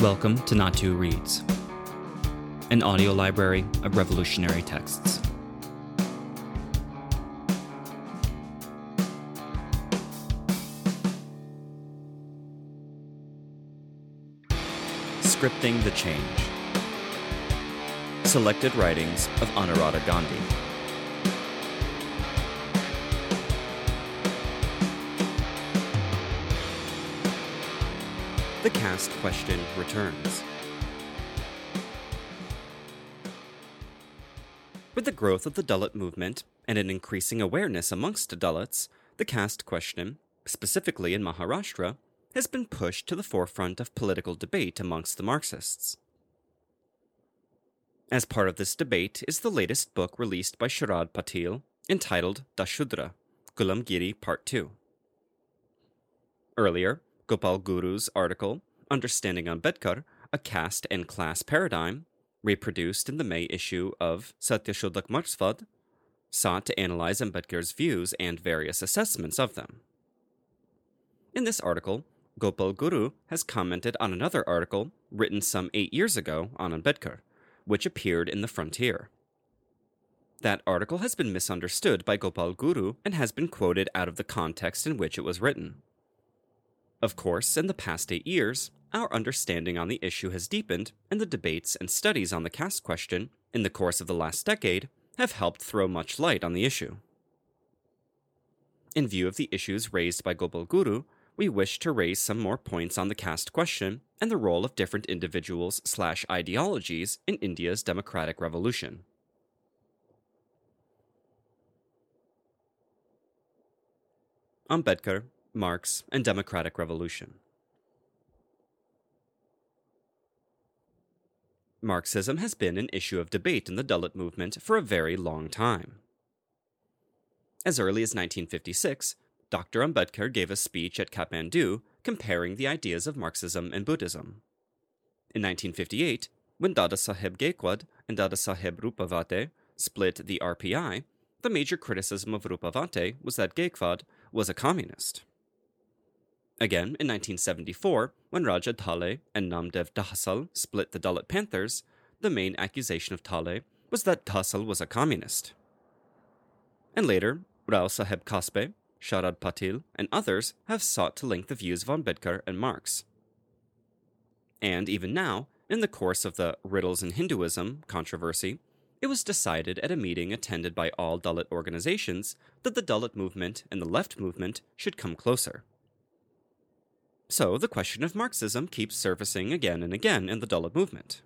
Welcome to Natu Reads, an audio library of revolutionary texts. Scripting the Change. Selected Writings of Anuradha Gandhi. The caste question returns. With the growth of the Dalit movement and an increasing awareness amongst Dalits, the caste question, specifically in Maharashtra, has been pushed to the forefront of political debate amongst the Marxists. As part of this debate is the latest book released by Sharad Patil, entitled Dashudra, Gulamgiri Part 2. Earlier, Gopal Guru's article, Understanding Ambedkar, A Caste and Class Paradigm, reproduced in the May issue of Satyashodhak Marxvad, sought to analyze Ambedkar's views and various assessments of them. In this article, Gopal Guru has commented on another article written some 8 years ago on Ambedkar, which appeared in The Frontier. That article has been misunderstood by Gopal Guru and has been quoted out of the context in which it was written. Of course, in the past 8 years, our understanding on the issue has deepened, and the debates and studies on the caste question in the course of the last decade have helped throw much light on the issue. In view of the issues raised by Gopal Guru, we wish to raise some more points on the caste question and the role of different individuals/ideologies in India's democratic revolution. Ambedkar, Marx, and Democratic Revolution. Marxism has been an issue of debate in the Dalit movement for a very long time. As early as 1956, Dr. Ambedkar gave a speech at Kathmandu comparing the ideas of Marxism and Buddhism. In 1958, when Dadasaheb Gaikwad and Dadasaheb Rupavate split the RPI, the major criticism of Rupavate was that Gaikwad was a communist. Again, in 1974, when Raja Thale and Namdev Dhasal split the Dalit Panthers, the main accusation of Thale was that Dhasal was a communist. And later, Rao Saheb Kaspe, Sharad Patil, and others have sought to link the views of Ambedkar and Marx. And even now, in the course of the Riddles in Hinduism controversy, it was decided at a meeting attended by all Dalit organizations that the Dalit movement and the left movement should come closer. So the question of Marxism keeps surfacing again and again in the Dalit movement.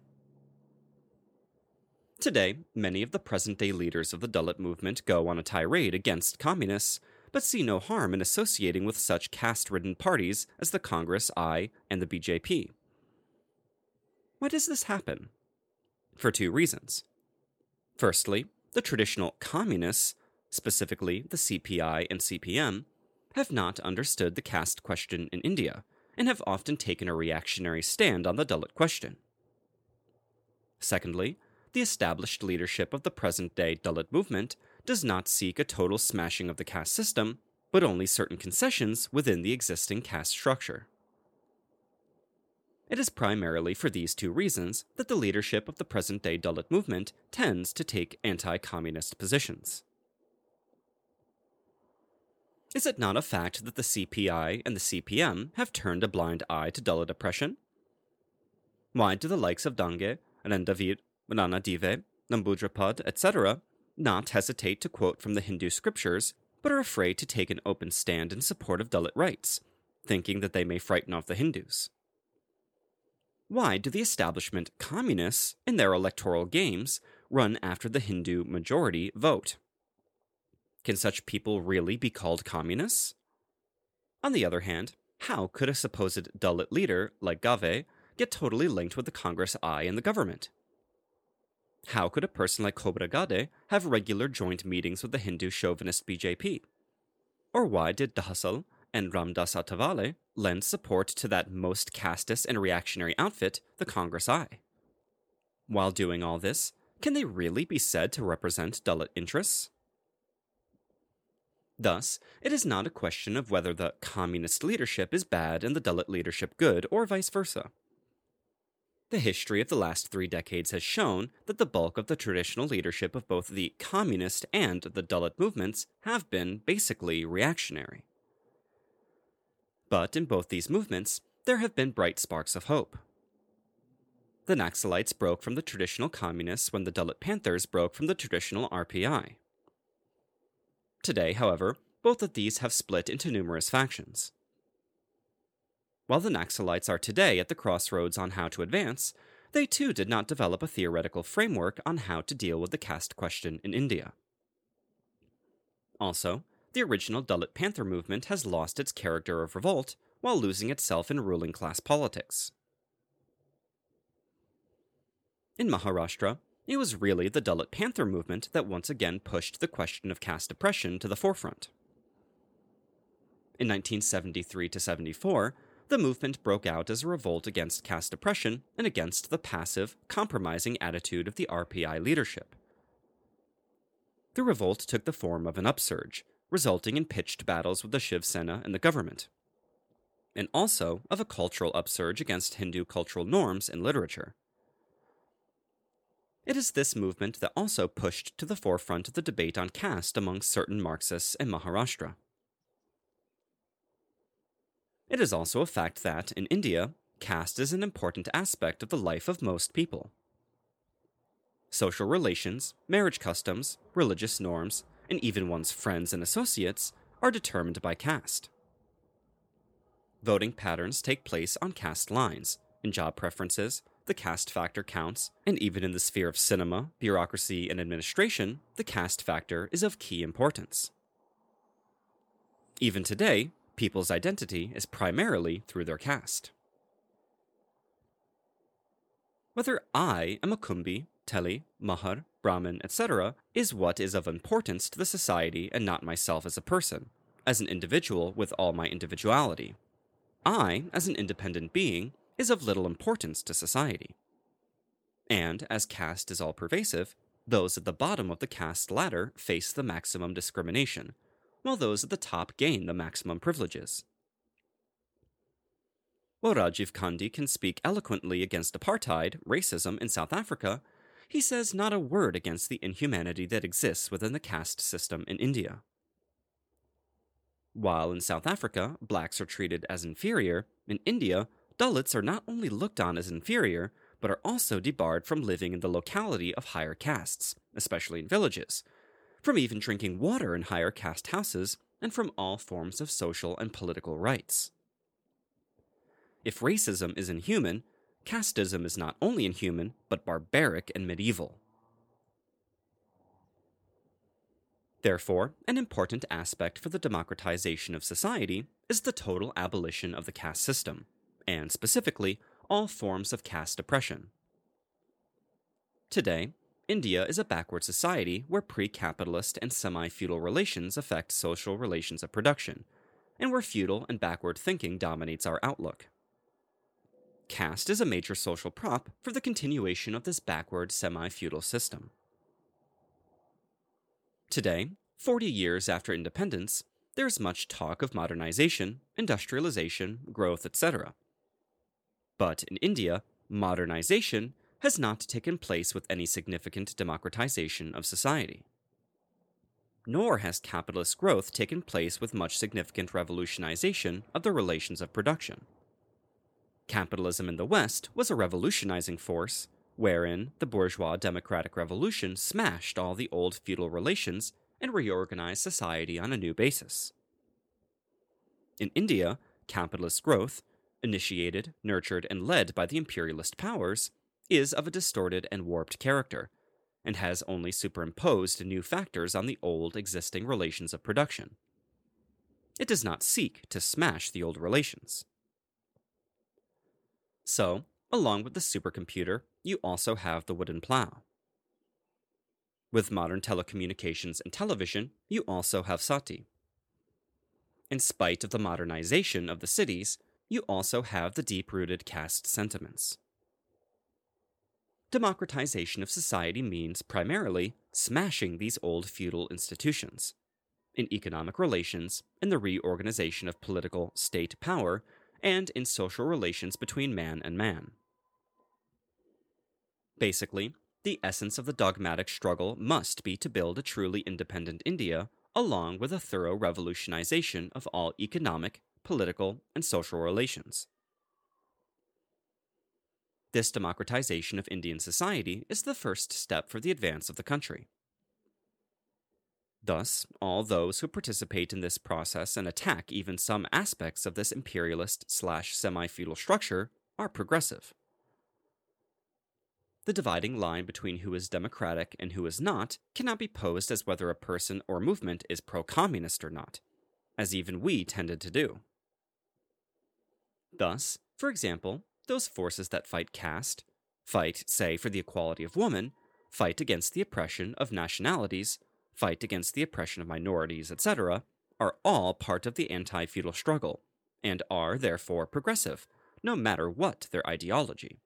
Today, many of the present-day leaders of the Dalit movement go on a tirade against communists, but see no harm in associating with such caste-ridden parties as the Congress I and the BJP. Why does this happen? For two reasons. Firstly, the traditional communists, specifically the CPI and CPM, have not understood the caste question in India, and have often taken a reactionary stand on the Dalit question. Secondly, the established leadership of the present-day Dalit movement does not seek a total smashing of the caste system, but only certain concessions within the existing caste structure. It is primarily for these two reasons that the leadership of the present-day Dalit movement tends to take anti-communist positions. Is it not a fact that the CPI and the CPM have turned a blind eye to Dalit oppression? Why do the likes of Dange, Randaveer, Rana Dive, Nambudrapad, etc. not hesitate to quote from the Hindu scriptures, but are afraid to take an open stand in support of Dalit rights, thinking that they may frighten off the Hindus? Why do the establishment communists, in their electoral games, run after the Hindu majority vote? Can such people really be called communists? On the other hand, how could a supposed Dalit leader like Gave get totally linked with the Congress I and the government? How could a person like Khobragade have regular joint meetings with the Hindu chauvinist BJP? Or why did Dhasal and Ramdas Athawale lend support to that most casteist and reactionary outfit, the Congress I? While doing all this, can they really be said to represent Dalit interests? Thus, it is not a question of whether the communist leadership is bad and the Dalit leadership good, or vice versa. The history of the last 3 decades has shown that the bulk of the traditional leadership of both the communist and the Dalit movements have been basically reactionary. But in both these movements, there have been bright sparks of hope. The Naxalites broke from the traditional communists when the Dalit Panthers broke from the traditional RPI. Today, however, both of these have split into numerous factions. While the Naxalites are today at the crossroads on how to advance, they too did not develop a theoretical framework on how to deal with the caste question in India. Also, the original Dalit Panther movement has lost its character of revolt while losing itself in ruling class politics. In Maharashtra, it was really the Dalit Panther movement that once again pushed the question of caste oppression to the forefront. In 1973 to 74, the movement broke out as a revolt against caste oppression and against the passive, compromising attitude of the RPI leadership. The revolt took the form of an upsurge, resulting in pitched battles with the Shiv Sena and the government, and also of a cultural upsurge against Hindu cultural norms and literature. It is this movement that also pushed to the forefront of the debate on caste among certain Marxists in Maharashtra. It is also a fact that, in India, caste is an important aspect of the life of most people. Social relations, marriage customs, religious norms, and even one's friends and associates are determined by caste. Voting patterns take place on caste lines. In job preferences, the caste factor counts, and even in the sphere of cinema, bureaucracy, and administration, the caste factor is of key importance. Even today, people's identity is primarily through their caste. Whether I am a Kumbi, Teli, Mahar, Brahmin, etc., is what is of importance to the society and not myself as a person, as an individual with all my individuality. I, as an independent being, is of little importance to society. And, as caste is all-pervasive, those at the bottom of the caste ladder face the maximum discrimination, while those at the top gain the maximum privileges. While Rajiv Gandhi can speak eloquently against apartheid, racism in South Africa, he says not a word against the inhumanity that exists within the caste system in India. While in South Africa, blacks are treated as inferior, in India, Dalits are not only looked on as inferior, but are also debarred from living in the locality of higher castes, especially in villages, from even drinking water in higher caste houses, and from all forms of social and political rights. If racism is inhuman, casteism is not only inhuman, but barbaric and medieval. Therefore, an important aspect for the democratization of society is the total abolition of the caste system, and specifically, all forms of caste oppression. Today, India is a backward society where pre-capitalist and semi-feudal relations affect social relations of production, and where feudal and backward thinking dominates our outlook. Caste is a major social prop for the continuation of this backward semi-feudal system. Today, 40 years after independence, there is much talk of modernization, industrialization, growth, etc. But in India, modernization has not taken place with any significant democratization of society. Nor has capitalist growth taken place with much significant revolutionization of the relations of production. Capitalism in the West was a revolutionizing force, wherein the bourgeois democratic revolution smashed all the old feudal relations and reorganized society on a new basis. In India, capitalist growth, initiated, nurtured, and led by the imperialist powers, is of a distorted and warped character, and has only superimposed new factors on the old existing relations of production. It does not seek to smash the old relations. So, along with the supercomputer, you also have the wooden plow. With modern telecommunications and television, you also have sati. In spite of the modernization of the cities, you also have the deep-rooted caste sentiments. Democratization of society means, primarily, smashing these old feudal institutions. In economic relations, in the reorganization of political state power, and in social relations between man and man. Basically, the essence of the dogmatic struggle must be to build a truly independent India, along with a thorough revolutionization of all economic, political, and social relations. This democratization of Indian society is the first step for the advance of the country. Thus, all those who participate in this process and attack even some aspects of this imperialist/semi-feudal structure are progressive. The dividing line between who is democratic and who is not cannot be posed as whether a person or movement is pro-communist or not, as even we tended to do. Thus, for example, those forces that fight caste, fight, say, for the equality of women, fight against the oppression of nationalities, fight against the oppression of minorities, etc., are all part of the anti-feudal struggle, and are therefore progressive, no matter what their ideology.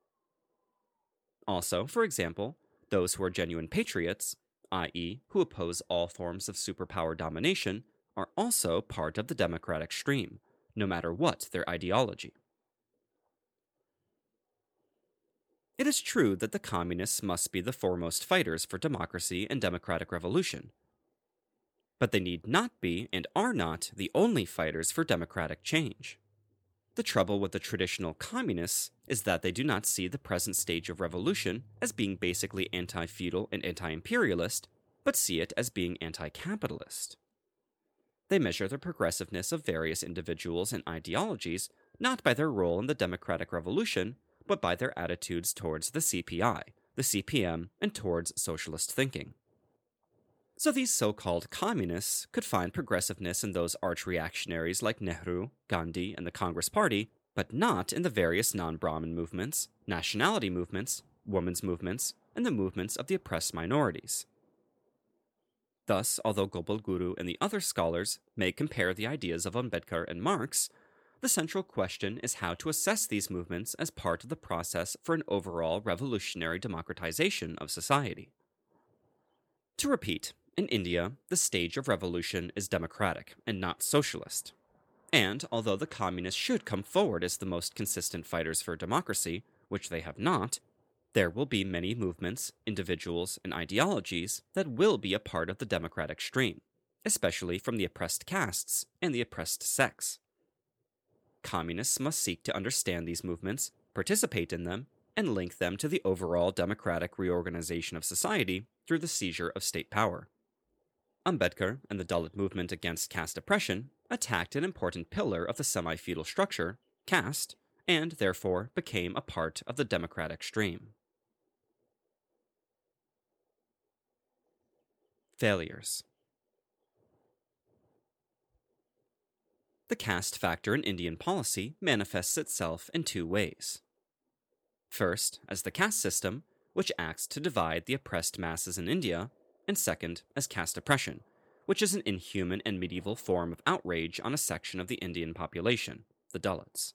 Also, for example, those who are genuine patriots, i.e., who oppose all forms of superpower domination, are also part of the democratic stream, no matter what their ideology. It is true that the communists must be the foremost fighters for democracy and democratic revolution. But they need not be, and are not, the only fighters for democratic change. The trouble with the traditional communists is that they do not see the present stage of revolution as being basically anti-feudal and anti-imperialist, but see it as being anti-capitalist. They measure the progressiveness of various individuals and ideologies not by their role in the democratic revolution, but by their attitudes towards the CPI, the CPM, and towards socialist thinking. So these so-called communists could find progressiveness in those arch-reactionaries like Nehru, Gandhi, and the Congress Party, but not in the various non-Brahmin movements, nationality movements, women's movements, and the movements of the oppressed minorities. Thus, although Gopal Guru and the other scholars may compare the ideas of Ambedkar and Marx, the central question is how to assess these movements as part of the process for an overall revolutionary democratization of society. To repeat, in India, the stage of revolution is democratic and not socialist. And although the communists should come forward as the most consistent fighters for democracy, which they have not, there will be many movements, individuals, and ideologies that will be a part of the democratic stream, especially from the oppressed castes and the oppressed sects. Communists must seek to understand these movements, participate in them, and link them to the overall democratic reorganization of society through the seizure of state power. Ambedkar and the Dalit movement against caste oppression attacked an important pillar of the semi-feudal structure, caste, and therefore became a part of the democratic stream. Failures. The caste factor in Indian policy manifests itself in two ways. First, as the caste system, which acts to divide the oppressed masses in India, and second, as caste oppression, which is an inhuman and medieval form of outrage on a section of the Indian population, the Dalits.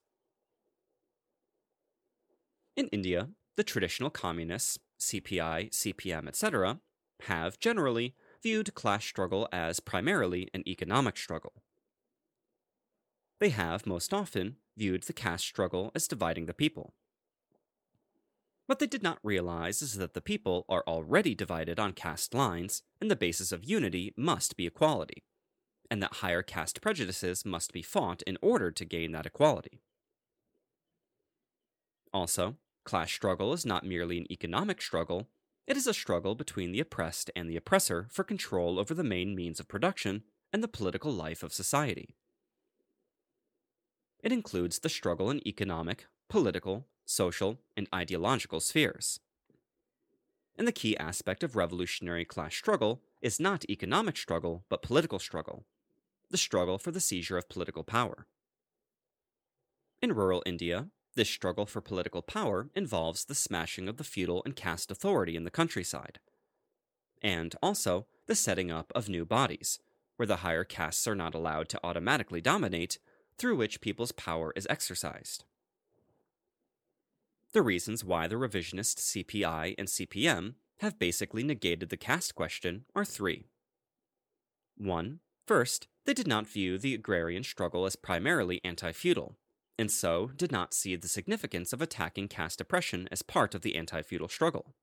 In India, the traditional communists, CPI, CPM, etc., have generally viewed class struggle as primarily an economic struggle. They have, most often, viewed the caste struggle as dividing the people. What they did not realize is that the people are already divided on caste lines, and the basis of unity must be equality, and that higher caste prejudices must be fought in order to gain that equality. Also, class struggle is not merely an economic struggle, it is a struggle between the oppressed and the oppressor for control over the main means of production and the political life of society. It includes the struggle in economic, political, social, and ideological spheres. And the key aspect of revolutionary class struggle is not economic struggle, but political struggle, the struggle for the seizure of political power. In rural India, this struggle for political power involves the smashing of the feudal and caste authority in the countryside, and also the setting up of new bodies, where the higher castes are not allowed to automatically dominate, through which people's power is exercised. The reasons why the revisionist CPI and CPM have basically negated the caste question are three. 1. First, they did not view the agrarian struggle as primarily anti-feudal, and so did not see the significance of attacking caste oppression as part of the anti-feudal struggle.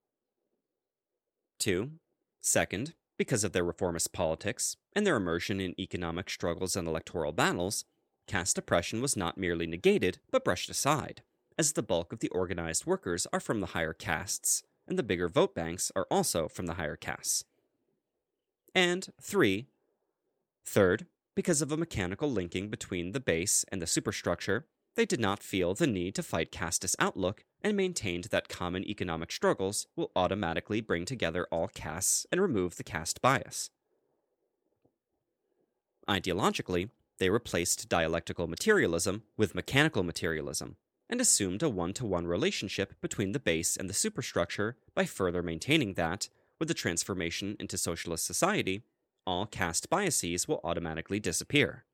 2. Second, because of their reformist politics and their immersion in economic struggles and electoral battles, caste oppression was not merely negated but brushed aside, as the bulk of the organized workers are from the higher castes, and the bigger vote banks are also from the higher castes. And 3. Third, because of a mechanical linking between the base and the superstructure, they did not feel the need to fight casteist outlook and maintained that common economic struggles will automatically bring together all castes and remove the caste bias. Ideologically, they replaced dialectical materialism with mechanical materialism, and assumed a one-to-one relationship between the base and the superstructure by further maintaining that, with the transformation into socialist society, all caste biases will automatically disappear.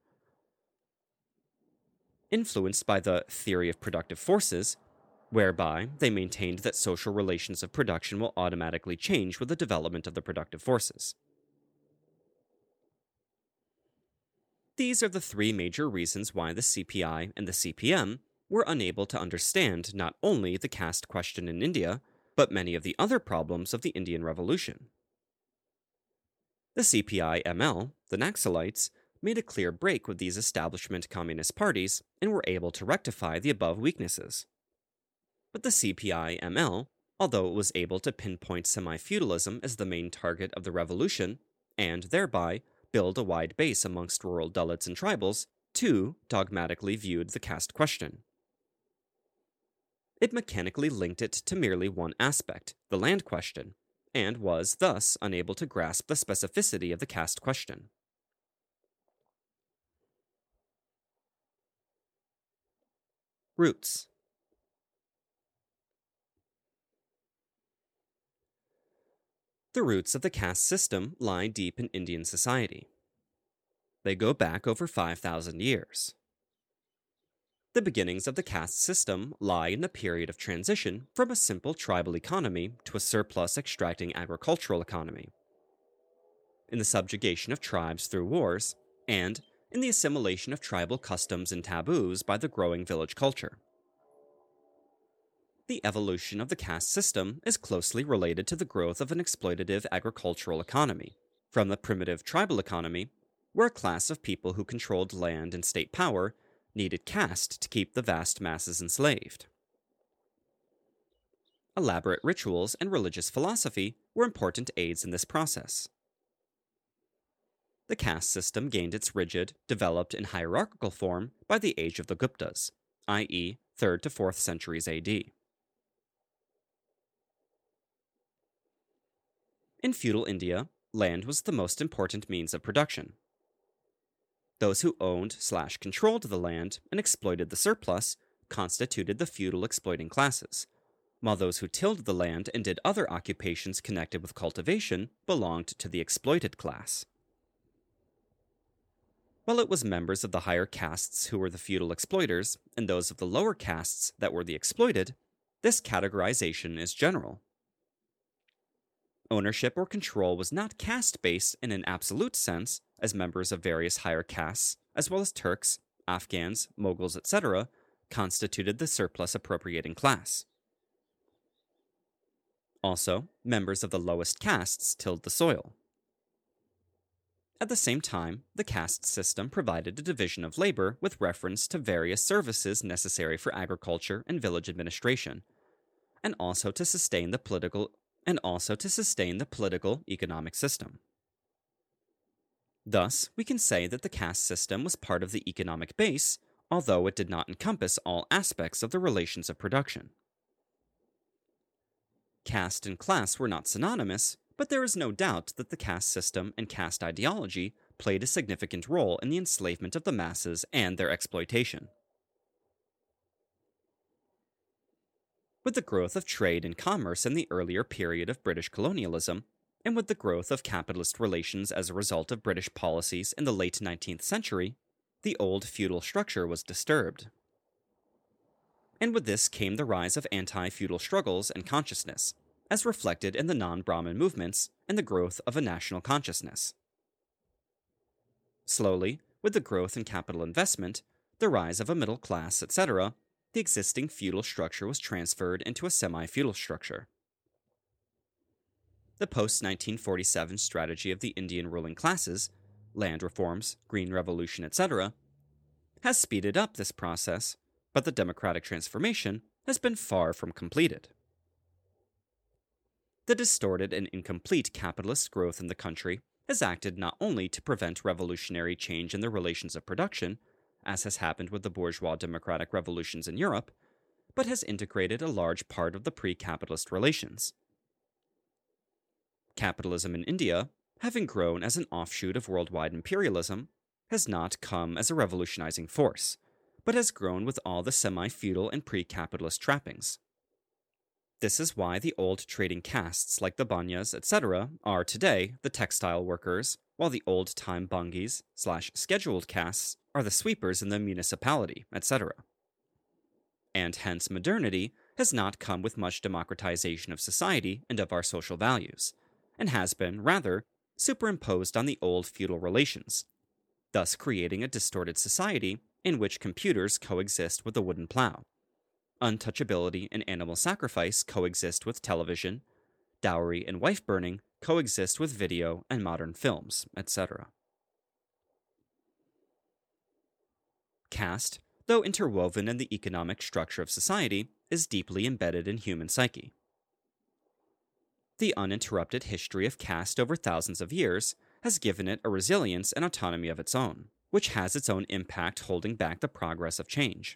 Influenced by the theory of productive forces, whereby they maintained that social relations of production will automatically change with the development of the productive forces. These are the three major reasons why the CPI and the CPM were unable to understand not only the caste question in India, but many of the other problems of the Indian Revolution. The CPI-ML, the Naxalites, made a clear break with these establishment communist parties and were able to rectify the above weaknesses. But the CPI-ML, although it was able to pinpoint semi-feudalism as the main target of the revolution, and thereby build a wide base amongst rural Dalits and tribals, too dogmatically viewed the caste question. It mechanically linked it to merely one aspect, the land question, and was thus unable to grasp the specificity of the caste question. Roots. The roots of the caste system lie deep in Indian society. They go back over 5,000 years. The beginnings of the caste system lie in the period of transition from a simple tribal economy to a surplus-extracting agricultural economy, in the subjugation of tribes through wars, and in the assimilation of tribal customs and taboos by the growing village culture. The evolution of the caste system is closely related to the growth of an exploitative agricultural economy, from the primitive tribal economy, where a class of people who controlled land and state power needed caste to keep the vast masses enslaved. Elaborate rituals and religious philosophy were important aids in this process. The caste system gained its rigid, developed, and hierarchical form by the age of the Guptas, i.e., 3rd to 4th centuries AD. In feudal India, land was the most important means of production. Those who owned/controlled the land and exploited the surplus constituted the feudal exploiting classes, while those who tilled the land and did other occupations connected with cultivation belonged to the exploited class. While it was members of the higher castes who were the feudal exploiters and those of the lower castes that were the exploited, this categorization is general. Ownership or control was not caste-based in an absolute sense, as members of various higher castes, as well as Turks, Afghans, Mughals, etc., constituted the surplus appropriating class. Also, members of the lowest castes tilled the soil. At the same time, the caste system provided a division of labor with reference to various services necessary for agriculture and village administration, and also to sustain the political economic system. Thus, we can say that the caste system was part of the economic base, although it did not encompass all aspects of the relations of production. Caste and class were not synonymous, but there is no doubt that the caste system and caste ideology played a significant role in the enslavement of the masses and their exploitation. With the growth of trade and commerce in the earlier period of British colonialism, and with the growth of capitalist relations as a result of British policies in the late 19th century, the old feudal structure was disturbed. And with this came the rise of anti-feudal struggles and consciousness, as reflected in the non-Brahmin movements and the growth of a national consciousness. Slowly, with the growth in capital investment, the rise of a middle class, etc., the existing feudal structure was transferred into a semi-feudal structure. The post-1947 strategy of the Indian ruling classes, land reforms, green revolution, etc., has speeded up this process, but the democratic transformation has been far from completed. The distorted and incomplete capitalist growth in the country has acted not only to prevent revolutionary change in the relations of production, as has happened with the bourgeois democratic revolutions in Europe, but has integrated a large part of the pre-capitalist relations. Capitalism in India, having grown as an offshoot of worldwide imperialism, has not come as a revolutionizing force, but has grown with all the semi-feudal and pre-capitalist trappings. This is why the old trading castes like the Banyas, etc., are today the textile workers, while the old-time Bangis/scheduled castes are the sweepers in the municipality, etc. And hence modernity has not come with much democratization of society and of our social values, and has been, rather, superimposed on the old feudal relations, thus creating a distorted society in which computers coexist with the wooden plow. Untouchability and animal sacrifice coexist with television, dowry and wife burning coexist with video and modern films, etc. Caste, though interwoven in the economic structure of society, is deeply embedded in human psyche. The uninterrupted history of caste over thousands of years has given it a resilience and autonomy of its own, which has its own impact holding back the progress of change.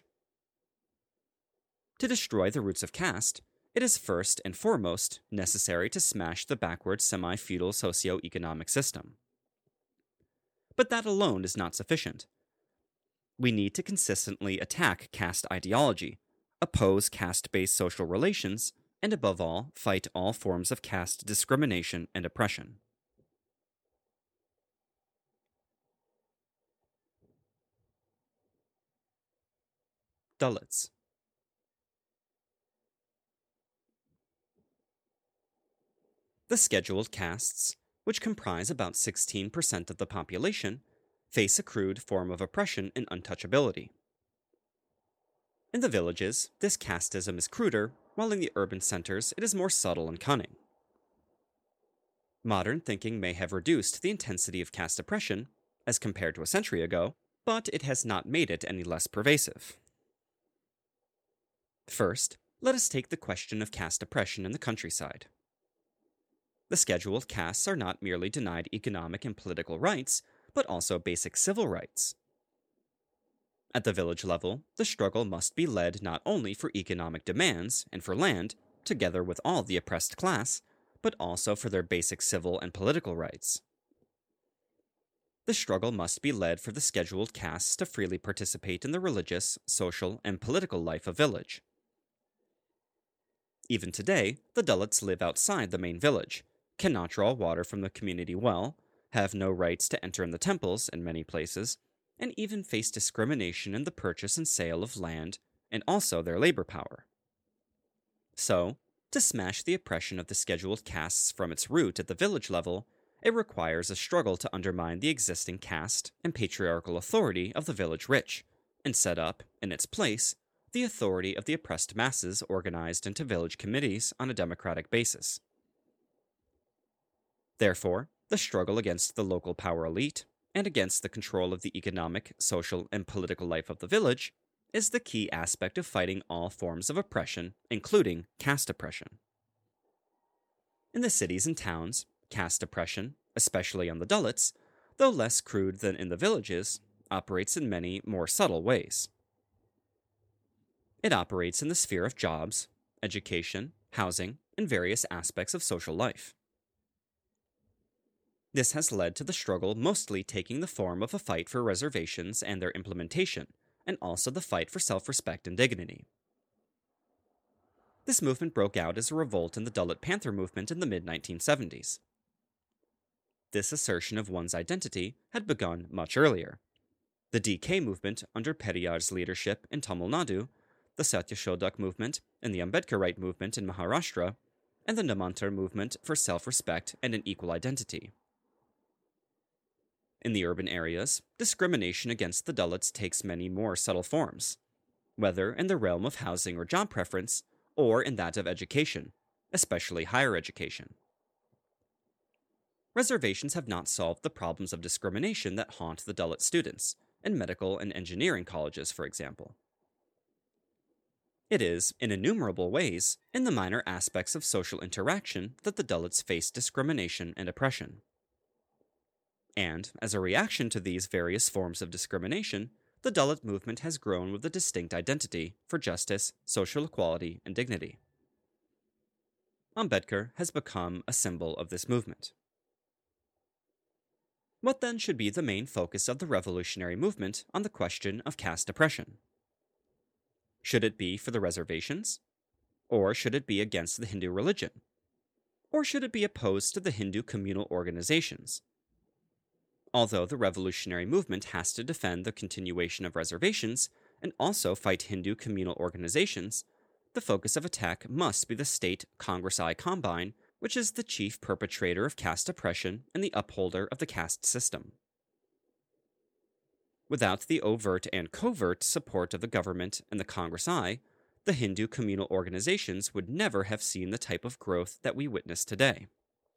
To destroy the roots of caste, it is first and foremost necessary to smash the backward semi-feudal socio-economic system. But that alone is not sufficient. We need to consistently attack caste ideology, oppose caste-based social relations, and above all, fight all forms of caste discrimination and oppression. Dalits. The scheduled castes, which comprise about 16% of the population, face a crude form of oppression and untouchability. In the villages, this casteism is cruder, while in the urban centers it is more subtle and cunning. Modern thinking may have reduced the intensity of caste oppression, as compared to a century ago, but it has not made it any less pervasive. First, let us take the question of caste oppression in the countryside. The scheduled castes are not merely denied economic and political rights, but also basic civil rights. At the village level, the struggle must be led not only for economic demands and for land, together with all the oppressed class, but also for their basic civil and political rights. The struggle must be led for the scheduled castes to freely participate in the religious, social, and political life of village. Even today, the Dalits live outside the main village, cannot draw water from the community well, have no rights to enter in the temples in many places, and even face discrimination in the purchase and sale of land and also their labor power. So, to smash the oppression of the scheduled castes from its root at the village level, it requires a struggle to undermine the existing caste and patriarchal authority of the village rich, and set up, in its place, the authority of the oppressed masses organized into village committees on a democratic basis. Therefore, the struggle against the local power elite, and against the control of the economic, social, and political life of the village, is the key aspect of fighting all forms of oppression, including caste oppression. In the cities and towns, caste oppression, especially on the Dalits, though less crude than in the villages, operates in many more subtle ways. It operates in the sphere of jobs, education, housing, and various aspects of social life. This has led to the struggle mostly taking the form of a fight for reservations and their implementation, and also the fight for self-respect and dignity. This movement broke out as a revolt in the Dalit Panther movement in the mid-1970s. This assertion of one's identity had begun much earlier. The DK movement under Periyar's leadership in Tamil Nadu, the Satyashodak movement and the Ambedkarite movement in Maharashtra, and the Namantar movement for self-respect and an equal identity. In the urban areas, discrimination against the Dalits takes many more subtle forms, whether in the realm of housing or job preference, or in that of education, especially higher education. Reservations have not solved the problems of discrimination that haunt the Dalit students, in medical and engineering colleges, for example. It is, in innumerable ways, in the minor aspects of social interaction that the Dalits face discrimination and oppression. And, as a reaction to these various forms of discrimination, the Dalit movement has grown with a distinct identity for justice, social equality, and dignity. Ambedkar has become a symbol of this movement. What then should be the main focus of the revolutionary movement on the question of caste oppression? Should it be for the reservations? Or should it be against the Hindu religion? Or should it be opposed to the Hindu communal organizations? Although the revolutionary movement has to defend the continuation of reservations and also fight Hindu communal organizations, the focus of attack must be the state Congress I Combine, which is the chief perpetrator of caste oppression and the upholder of the caste system. Without the overt and covert support of the government and the Congress I, the Hindu communal organizations would never have seen the type of growth that we witness today.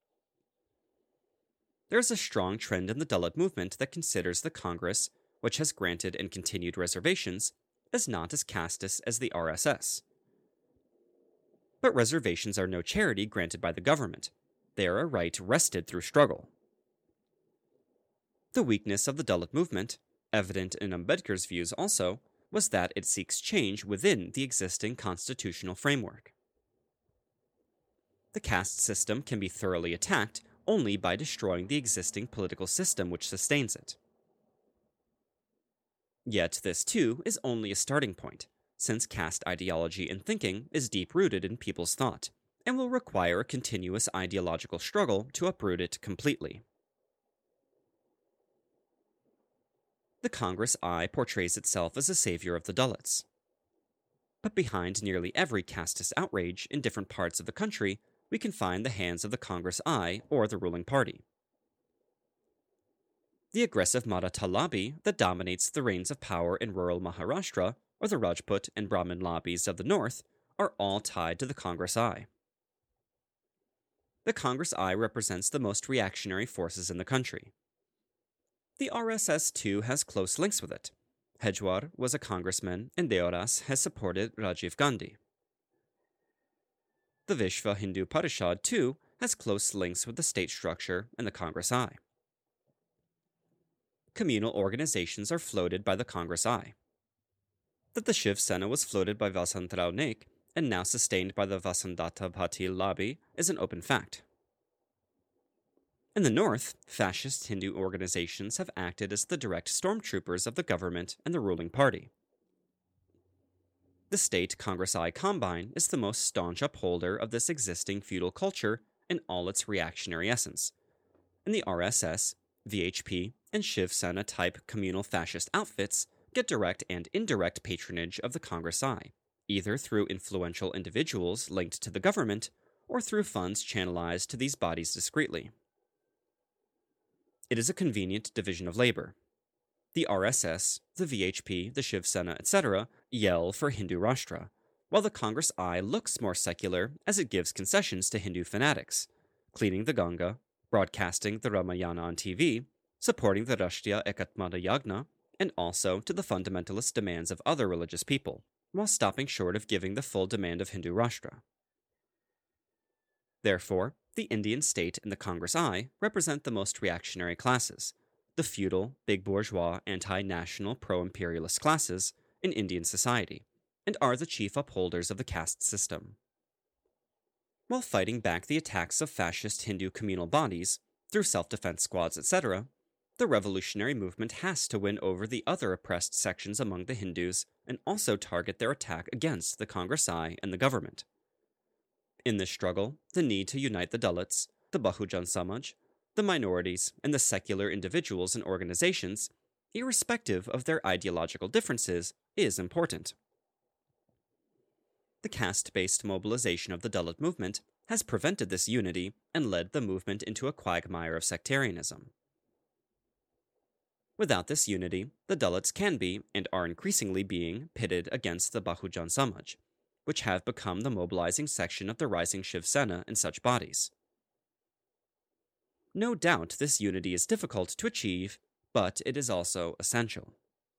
There is a strong trend in the Dalit movement that considers the Congress, which has granted and continued reservations, as not as casteist as the RSS. But reservations are no charity granted by the government. They are a right wrested through struggle. The weakness of the Dalit movement, evident in Ambedkar's views also, was that it seeks change within the existing constitutional framework. The caste system can be thoroughly attacked only by destroying the existing political system which sustains it. Yet this, too, is only a starting point, since caste ideology and thinking is deep-rooted in people's thought, and will require a continuous ideological struggle to uproot it completely. The Congress I portrays itself as a savior of the Dalits. But behind nearly every casteist outrage in different parts of the country, we can find the hands of the Congress I or the ruling party. The aggressive Maratha lobby that dominates the reins of power in rural Maharashtra, or the Rajput and Brahmin lobbies of the north, are all tied to the Congress I. The Congress I represents the most reactionary forces in the country. The RSS, too, has close links with it. Hedgewar was a congressman, and Deoras has supported Rajiv Gandhi. The Vishva Hindu Parishad, too, has close links with the state structure and the Congress I. Communal organizations are floated by the Congress I. That the Shiv Sena was floated by Vasantrao Naik and now sustained by the Vasantdata Patil lobby is an open fact. In the north, fascist Hindu organizations have acted as the direct stormtroopers of the government and the ruling party. The state Congress I Combine is the most staunch upholder of this existing feudal culture in all its reactionary essence, and the RSS, VHP, and Shiv Sena type communal fascist outfits get direct and indirect patronage of the Congress I, either through influential individuals linked to the government or through funds channelized to these bodies discreetly. It is a convenient division of labor. The RSS, the VHP, the Shiv Sena, etc. yell for Hindu Rashtra, while the Congress I looks more secular as it gives concessions to Hindu fanatics, cleaning the Ganga, broadcasting the Ramayana on TV, supporting the Rashtriya Ekatmata Yagna, and also to the fundamentalist demands of other religious people, while stopping short of giving the full demand of Hindu Rashtra. Therefore, the Indian state and the Congress I represent the most reactionary classes, the feudal, big bourgeois, anti-national, pro-imperialist classes in Indian society, and are the chief upholders of the caste system. While fighting back the attacks of fascist Hindu communal bodies, through self-defense squads, etc., the revolutionary movement has to win over the other oppressed sections among the Hindus and also target their attack against the Congress I and the government. In this struggle, the need to unite the Dalits, the Bahujan Samaj, the minorities, and the secular individuals and organizations, irrespective of their ideological differences, is important. The caste-based mobilization of the Dalit movement has prevented this unity and led the movement into a quagmire of sectarianism. Without this unity, the Dalits can be, and are increasingly being, pitted against the Bahujan Samaj, which have become the mobilizing section of the rising Shiv Sena and such bodies. No doubt this unity is difficult to achieve, but it is also essential.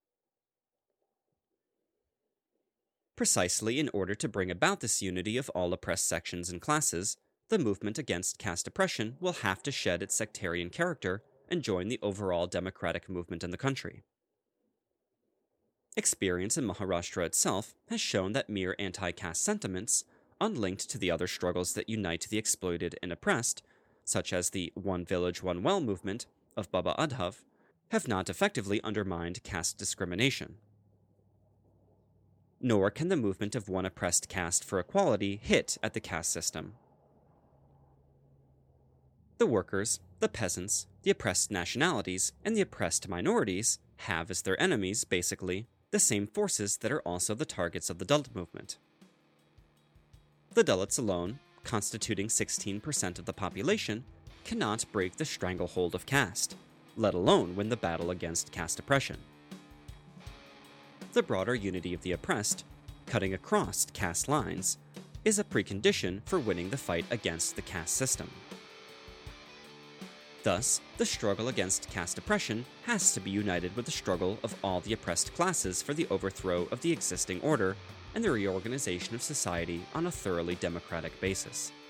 Precisely in order to bring about this unity of all oppressed sections and classes, the movement against caste oppression will have to shed its sectarian character and join the overall democratic movement in the country. Experience in Maharashtra itself has shown that mere anti-caste sentiments, unlinked to the other struggles that unite the exploited and oppressed, such as the One Village, One Well movement of Baba Adhav, have not effectively undermined caste discrimination. Nor can the movement of one oppressed caste for equality hit at the caste system. The workers, the peasants, the oppressed nationalities, and the oppressed minorities have as their enemies, basically, the same forces that are also the targets of the Dalit movement. The Dalits alone, constituting 16% of the population, cannot break the stranglehold of caste, let alone win the battle against caste oppression. The broader unity of the oppressed, cutting across caste lines, is a precondition for winning the fight against the caste system. Thus, the struggle against caste oppression has to be united with the struggle of all the oppressed classes for the overthrow of the existing order and the reorganization of society on a thoroughly democratic basis.